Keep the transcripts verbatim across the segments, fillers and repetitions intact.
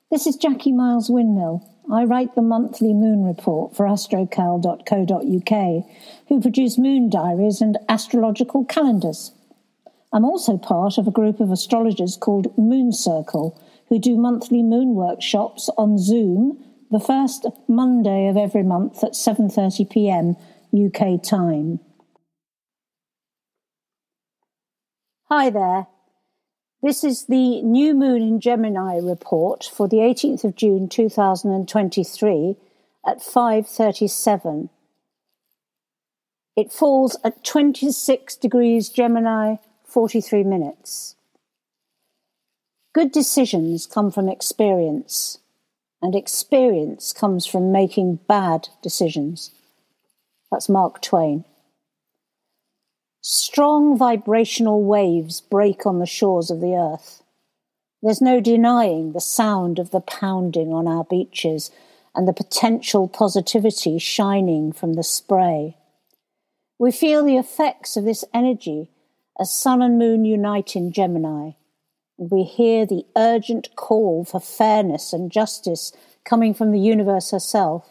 This is Jackie Miles Windmill. I write the monthly moon report for astrocal dot co dot uk, who produce moon diaries and astrological calendars. I'm also part of a group of astrologers called Moon Circle, who do monthly moon workshops on Zoom the first Monday of every month at seven thirty p m U K time. Hi there. This is the New Moon in Gemini report for the eighteenth of June two thousand twenty-three at five thirty-seven. It falls at twenty-six degrees Gemini, forty-three minutes. Good decisions come from experience, and experience comes from making bad decisions. That's Mark Twain. Strong vibrational waves break on the shores of the earth. There's no denying the sound of the pounding on our beaches and the potential positivity shining from the spray. We feel the effects of this energy as sun and moon unite in Gemini, and we hear the urgent call for fairness and justice coming from the universe herself.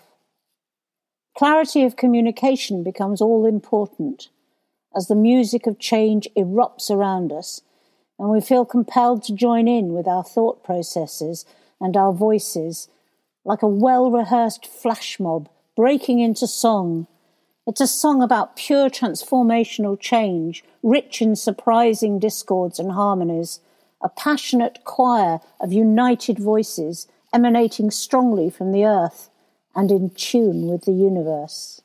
Clarity of communication becomes all important as the music of change erupts around us, and we feel compelled to join in with our thought processes and our voices, like a well-rehearsed flash mob breaking into song. It's a song about pure transformational change, rich in surprising discords and harmonies, a passionate choir of united voices emanating strongly from the earth and in tune with the universe.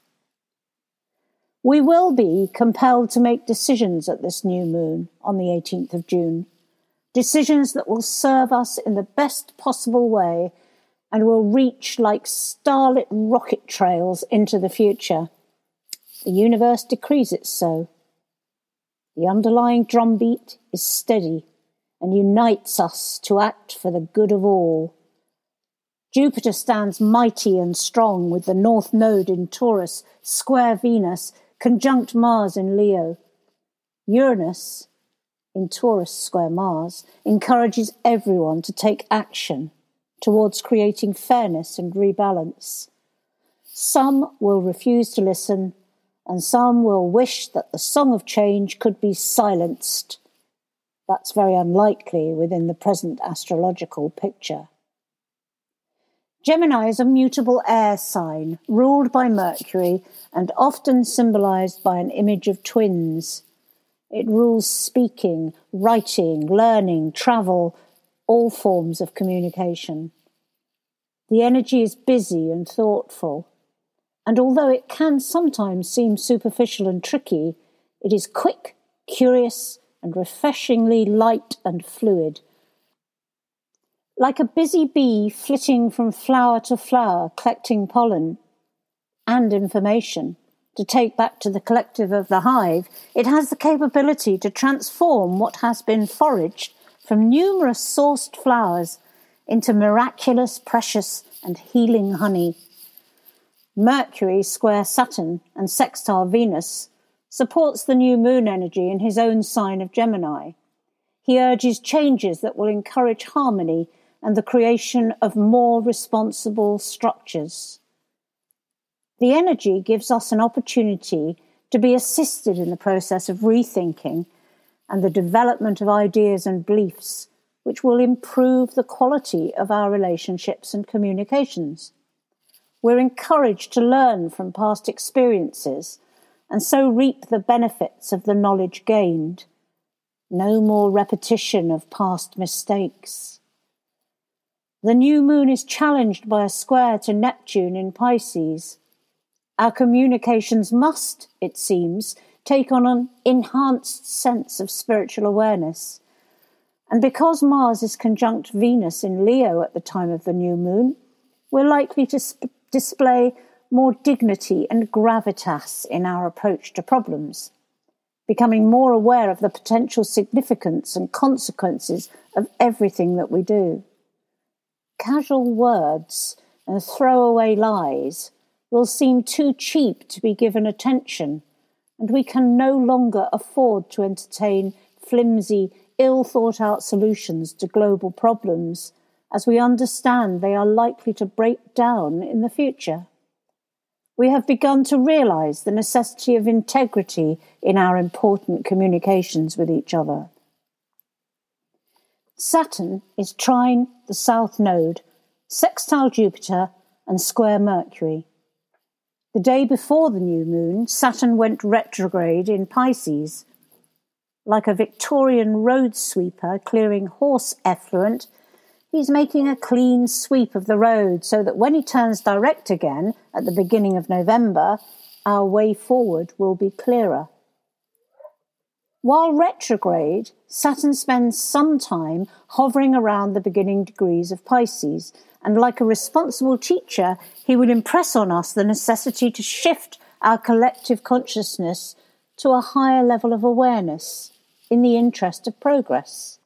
We will be compelled to make decisions at this new moon on the eighteenth of June, decisions that will serve us in the best possible way and will reach like starlit rocket trails into the future. The universe decrees it so. The underlying drumbeat is steady and unites us to act for the good of all. Jupiter stands mighty and strong with the North Node in Taurus, square Venus, conjunct Mars in Leo. Uranus, in Taurus square Mars, encourages everyone to take action towards creating fairness and rebalance. Some will refuse to listen, and some will wish that the song of change could be silenced. That's very unlikely within the present astrological picture. Gemini is a mutable air sign, ruled by Mercury and often symbolized by an image of twins. It rules speaking, writing, learning, travel, all forms of communication. The energy is busy and thoughtful, and although it can sometimes seem superficial and tricky, it is quick, curious, and refreshingly light and fluid. Like a busy bee flitting from flower to flower, collecting pollen and information to take back to the collective of the hive, it has the capability to transform what has been foraged from numerous sourced flowers into miraculous, precious, and healing honey. Mercury, square Saturn, and sextile Venus supports the new moon energy in his own sign of Gemini. He urges changes that will encourage harmony and the creation of more responsible structures. The energy gives us an opportunity to be assisted in the process of rethinking and the development of ideas and beliefs which will improve the quality of our relationships and communications. We're encouraged to learn from past experiences and so reap the benefits of the knowledge gained. No more repetition of past mistakes. The new moon is challenged by a square to Neptune in Pisces. Our communications must, it seems, take on an enhanced sense of spiritual awareness. And because Mars is conjunct Venus in Leo at the time of the new moon, we're likely to sp- display more dignity and gravitas in our approach to problems, becoming more aware of the potential significance and consequences of everything that we do. Casual words and throwaway lies will seem too cheap to be given attention, and we can no longer afford to entertain flimsy, ill-thought-out solutions to global problems as we understand they are likely to break down in the future. We have begun to realise the necessity of integrity in our important communications with each other. Saturn is trine the South Node, sextile Jupiter and square Mercury. The day before the new moon, Saturn went retrograde in Pisces. Like a Victorian road sweeper clearing horse effluent, he's making a clean sweep of the road so that when he turns direct again at the beginning of November, our way forward will be clearer. While retrograde, Saturn spends some time hovering around the beginning degrees of Pisces, and like a responsible teacher, he will impress on us the necessity to shift our collective consciousness to a higher level of awareness in the interest of progress.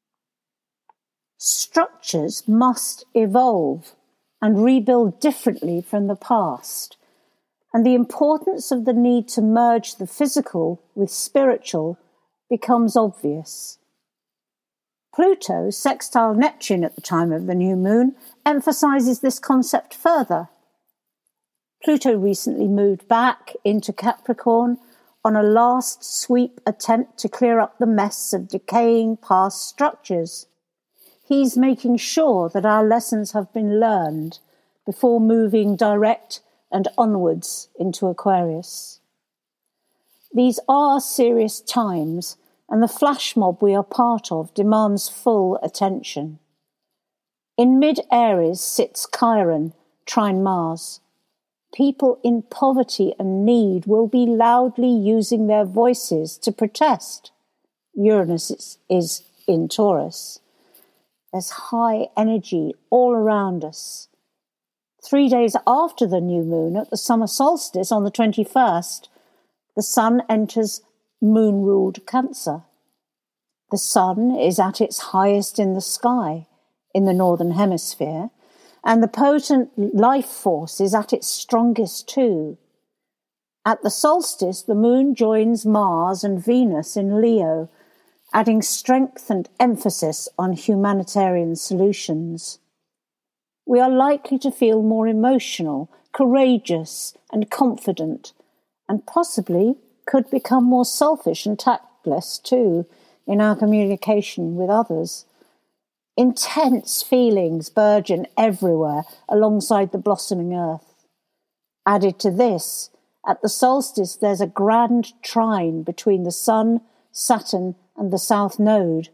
Structures must evolve and rebuild differently from the past, and the importance of the need to merge the physical with spiritual becomes obvious. Pluto, sextile Neptune at the time of the new moon, emphasises this concept further. Pluto recently moved back into Capricorn on a last sweep attempt to clear up the mess of decaying past structures. He's making sure that our lessons have been learned before moving direct and onwards into Aquarius. These are serious times, and the flash mob we are part of demands full attention. In mid-Aries sits Chiron, trine Mars. People in poverty and need will be loudly using their voices to protest. Uranus is, is in Taurus. There's high energy all around us. Three days after the new moon, at the summer solstice on the twenty-first, the sun enters moon-ruled Cancer. The sun is at its highest in the sky in the northern hemisphere, and the potent life force is at its strongest too. At the solstice, the moon joins Mars and Venus in Leo, adding strength and emphasis on humanitarian solutions. We are likely to feel more emotional, courageous, and confident, and possibly could become more selfish and tactless too in our communication with others. Intense feelings burgeon everywhere alongside the blossoming earth. Added to this, at the solstice there's a grand trine between the Sun, Saturn, and the South Node.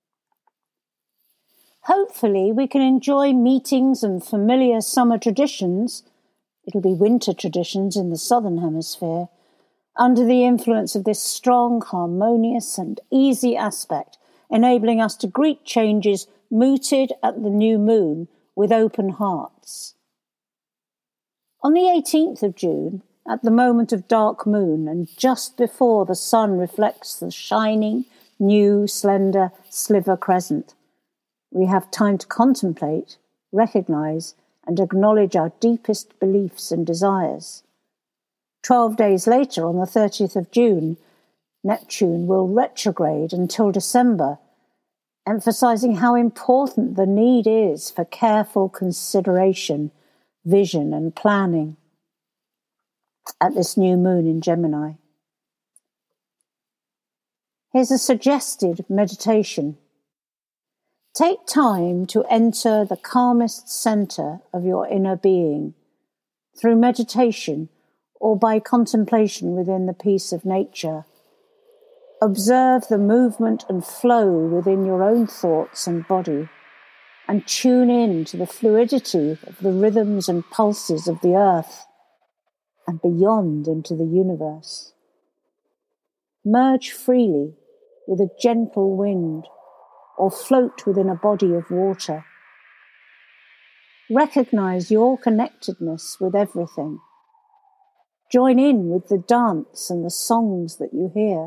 Hopefully we can enjoy meetings and familiar summer traditions, it'll be winter traditions in the southern hemisphere, under the influence of this strong, harmonious and easy aspect, enabling us to greet changes mooted at the new moon with open hearts. On the eighteenth of June, at the moment of dark moon and just before the sun reflects the shining, new, slender sliver crescent, we have time to contemplate, recognise and acknowledge our deepest beliefs and desires. Twelve days later, on the thirtieth of June, Neptune will retrograde until December, emphasising how important the need is for careful consideration, vision and planning at this new moon in Gemini. Here's a suggested meditation. Take time to enter the calmest centre of your inner being through meditation or by contemplation within the peace of nature. Observe the movement and flow within your own thoughts and body, and tune in to the fluidity of the rhythms and pulses of the earth and beyond into the universe. Merge freely with a gentle wind or float within a body of water. Recognize your connectedness with everything. Join in with the dance and the songs that you hear.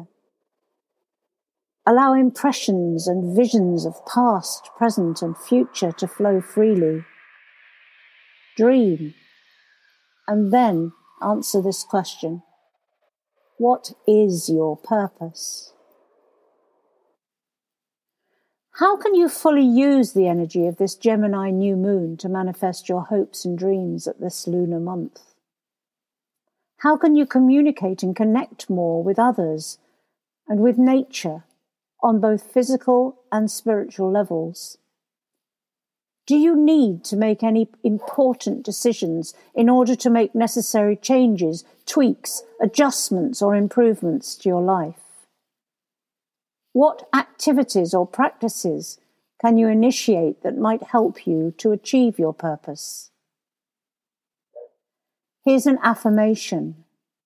Allow impressions and visions of past, present, and future to flow freely. Dream, and then answer this question. What is your purpose? How can you fully use the energy of this Gemini new moon to manifest your hopes and dreams at this lunar month? How can you communicate and connect more with others and with nature on both physical and spiritual levels? Do you need to make any important decisions in order to make necessary changes, tweaks, adjustments, or improvements to your life? What activities or practices can you initiate that might help you to achieve your purpose? Here's an affirmation.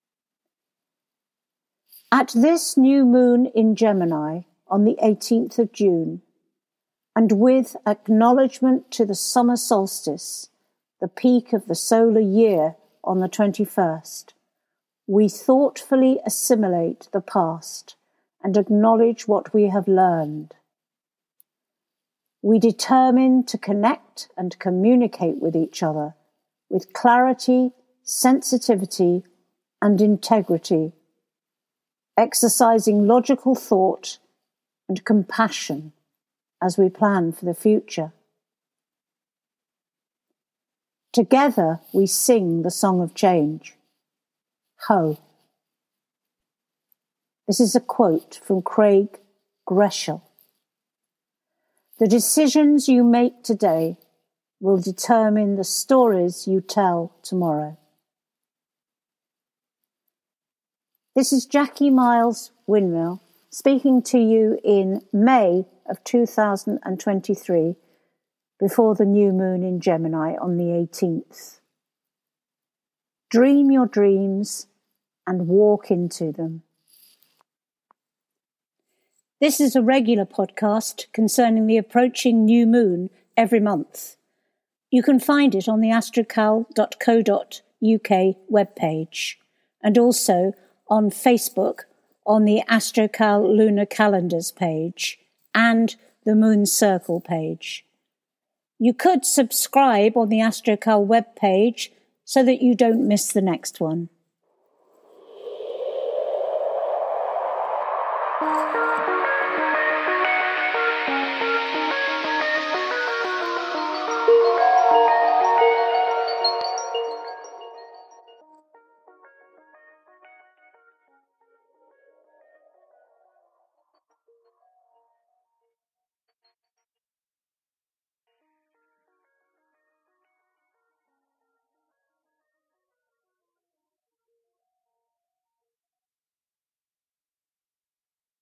At this new moon in Gemini on the eighteenth of June, and with acknowledgement to the summer solstice, the peak of the solar year on the twenty-first, we thoughtfully assimilate the past and acknowledge what we have learned. We determine to connect and communicate with each other with clarity, sensitivity, and integrity, exercising logical thought and compassion as we plan for the future. Together we sing the song of change. Ho. This is a quote from Craig Groeschel. The decisions you make today will determine the stories you tell tomorrow. This is Jackie Miles Windmill speaking to you in May of two thousand twenty-three, before the new moon in Gemini on the eighteenth. Dream your dreams and walk into them. This is a regular podcast concerning the approaching new moon every month. You can find it on the astrocal dot co dot uk webpage and also on Facebook on the Astrocal Lunar Calendars page and the Moon Circle page. You could subscribe on the Astrocal webpage so that you don't miss the next one.